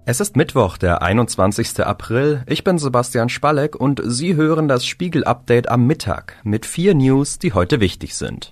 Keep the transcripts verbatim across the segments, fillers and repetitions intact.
Es ist Mittwoch, der einundzwanzigster April. Ich bin Sebastian Spalleck und Sie hören das Spiegel-Update am Mittag mit vier News, die heute wichtig sind.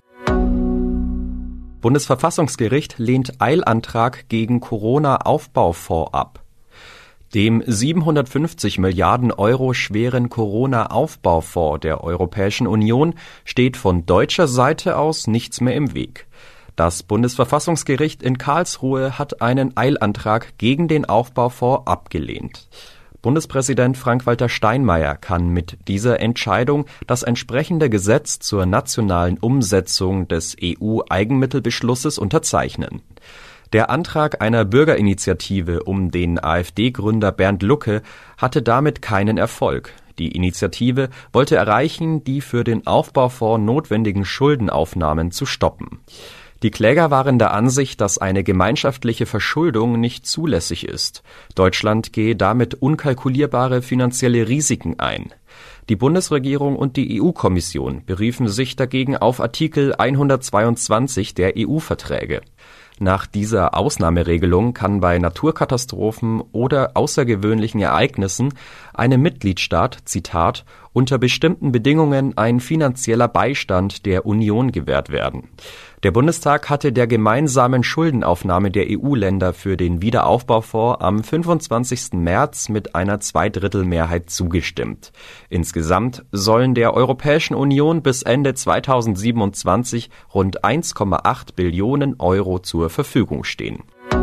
Bundesverfassungsgericht lehnt Eilantrag gegen Corona-Aufbaufonds ab. Dem siebenhundertfünfzig Milliarden Euro schweren Corona-Aufbaufonds der Europäischen Union steht von deutscher Seite aus nichts mehr im Weg. Das Bundesverfassungsgericht in Karlsruhe hat einen Eilantrag gegen den Aufbaufonds abgelehnt. Bundespräsident Frank-Walter Steinmeier kann mit dieser Entscheidung das entsprechende Gesetz zur nationalen Umsetzung des E U-Eigenmittelbeschlusses unterzeichnen. Der Antrag einer Bürgerinitiative um den AfD-Gründer Bernd Lucke hatte damit keinen Erfolg. Die Initiative wollte erreichen, die für den Aufbaufonds notwendigen Schuldenaufnahmen zu stoppen. Die Kläger waren der Ansicht, dass eine gemeinschaftliche Verschuldung nicht zulässig ist. Deutschland gehe damit unkalkulierbare finanzielle Risiken ein. Die Bundesregierung und die E U-Kommission beriefen sich dagegen auf Artikel hundertzweiundzwanzig der E U-Verträge. Nach dieser Ausnahmeregelung kann bei Naturkatastrophen oder außergewöhnlichen Ereignissen einem Mitgliedstaat, Zitat, unter bestimmten Bedingungen ein finanzieller Beistand der Union gewährt werden. Der Bundestag hatte der gemeinsamen Schuldenaufnahme der E U-Länder für den Wiederaufbaufonds am fünfundzwanzigsten März mit einer Zweidrittelmehrheit zugestimmt. Insgesamt sollen der Europäischen Union bis Ende zweitausendsiebenundzwanzig rund eins Komma acht Billionen Euro zur Verfügung stehen.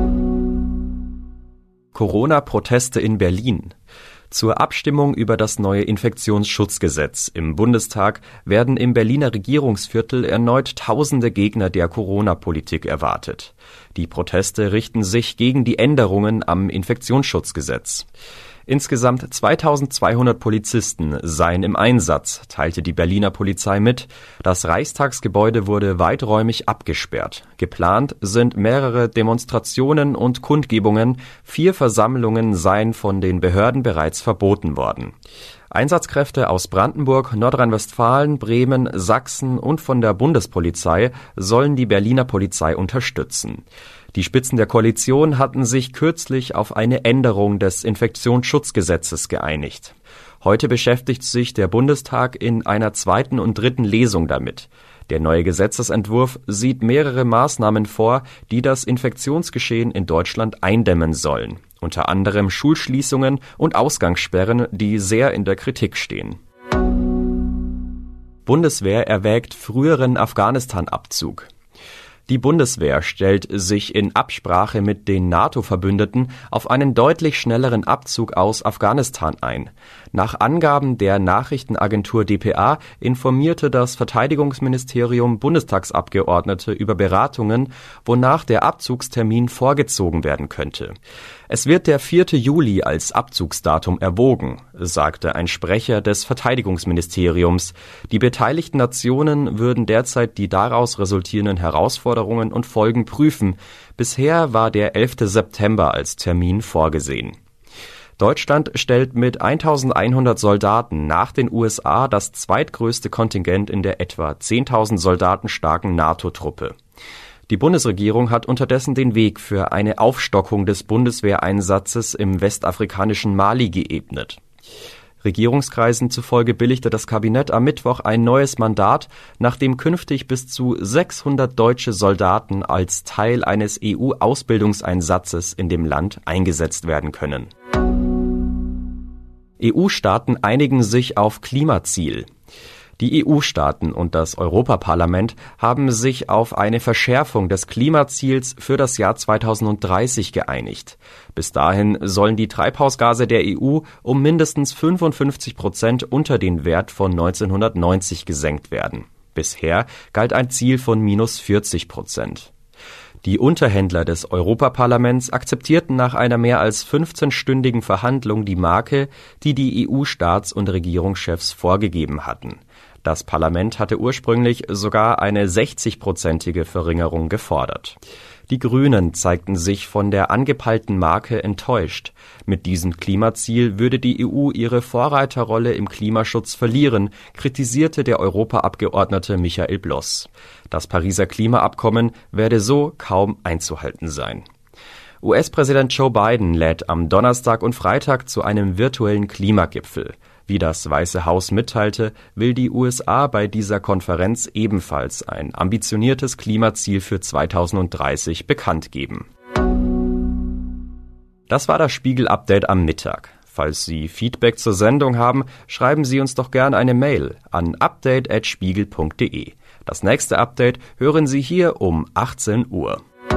Corona-Proteste in Berlin. Zur Abstimmung über das neue Infektionsschutzgesetz im Bundestag werden im Berliner Regierungsviertel erneut tausende Gegner der Corona-Politik erwartet. Die Proteste richten sich gegen die Änderungen am Infektionsschutzgesetz. Insgesamt zweitausendzweihundert Polizisten seien im Einsatz, teilte die Berliner Polizei mit. Das Reichstagsgebäude wurde weiträumig abgesperrt. Geplant sind mehrere Demonstrationen und Kundgebungen. Vier Versammlungen seien von den Behörden bereits verboten worden. Einsatzkräfte aus Brandenburg, Nordrhein-Westfalen, Bremen, Sachsen und von der Bundespolizei sollen die Berliner Polizei unterstützen. Die Spitzen der Koalition hatten sich kürzlich auf eine Änderung des Infektionsschutzgesetzes geeinigt. Heute beschäftigt sich der Bundestag in einer zweiten und dritten Lesung damit. Der neue Gesetzesentwurf sieht mehrere Maßnahmen vor, die das Infektionsgeschehen in Deutschland eindämmen sollen. Unter anderem Schulschließungen und Ausgangssperren, die sehr in der Kritik stehen. Bundeswehr erwägt früheren Afghanistan-Abzug. Die Bundeswehr stellt sich in Absprache mit den NATO-Verbündeten auf einen deutlich schnelleren Abzug aus Afghanistan ein. Nach Angaben der Nachrichtenagentur D P A informierte das Verteidigungsministerium Bundestagsabgeordnete über Beratungen, wonach der Abzugstermin vorgezogen werden könnte. Es wird der vierte Juli als Abzugsdatum erwogen, sagte ein Sprecher des Verteidigungsministeriums. Die beteiligten Nationen würden derzeit die daraus resultierenden Herausforderungen und Folgen prüfen. Bisher war der elfter September als Termin vorgesehen. Deutschland stellt mit eintausendeinhundert Soldaten nach den U S A das zweitgrößte Kontingent in der etwa zehntausend Soldaten starken NATO-Truppe. Die Bundesregierung hat unterdessen den Weg für eine Aufstockung des Bundeswehreinsatzes im westafrikanischen Mali geebnet. Regierungskreisen zufolge billigte das Kabinett am Mittwoch ein neues Mandat, nachdem künftig bis zu sechshundert deutsche Soldaten als Teil eines E U-Ausbildungseinsatzes in dem Land eingesetzt werden können. E U-Staaten einigen sich auf Klimaziel. Die E U-Staaten und das Europaparlament haben sich auf eine Verschärfung des Klimaziels für das Jahr zweitausenddreißig geeinigt. Bis dahin sollen die Treibhausgase der E U um mindestens fünfundfünfzig Prozent unter den Wert von neunzehnhundertneunzig gesenkt werden. Bisher galt ein Ziel von minus vierzig Prozent. Die Unterhändler des Europaparlaments akzeptierten nach einer mehr als fünfzehnstündigen Verhandlung die Marke, die die E U-Staats- und Regierungschefs vorgegeben hatten. Das Parlament hatte ursprünglich sogar eine sechzigprozentige Verringerung gefordert. Die Grünen zeigten sich von der angepeilten Marke enttäuscht. Mit diesem Klimaziel würde die E U ihre Vorreiterrolle im Klimaschutz verlieren, kritisierte der Europaabgeordnete Michael Bloss. Das Pariser Klimaabkommen werde so kaum einzuhalten sein. U S-Präsident Joe Biden lädt am Donnerstag und Freitag zu einem virtuellen Klimagipfel. Wie das Weiße Haus mitteilte, will die U S A bei dieser Konferenz ebenfalls ein ambitioniertes Klimaziel für zweitausenddreißig bekannt geben. Das war das Spiegel-Update am Mittag. Falls Sie Feedback zur Sendung haben, schreiben Sie uns doch gerne eine Mail an update at spiegel punkt de. Das nächste Update hören Sie hier um achtzehn Uhr.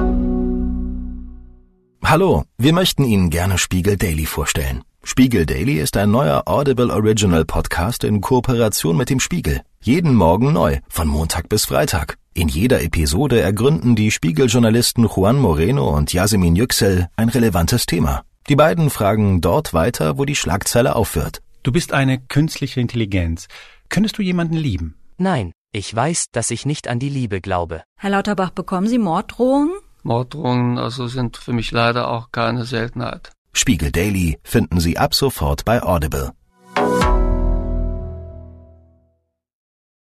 Hallo, wir möchten Ihnen gerne Spiegel Daily vorstellen. Spiegel Daily ist ein neuer Audible Original Podcast in Kooperation mit dem Spiegel. Jeden Morgen neu, von Montag bis Freitag. In jeder Episode ergründen die Spiegel-Journalisten Juan Moreno und Yasemin Yüksel ein relevantes Thema. Die beiden fragen dort weiter, wo die Schlagzeile aufhört. Du bist eine künstliche Intelligenz. Könntest du jemanden lieben? Nein, ich weiß, dass ich nicht an die Liebe glaube. Herr Lauterbach, bekommen Sie Morddrohungen? Morddrohungen also sind für mich leider auch keine Seltenheit. Spiegel Daily finden Sie ab sofort bei Audible.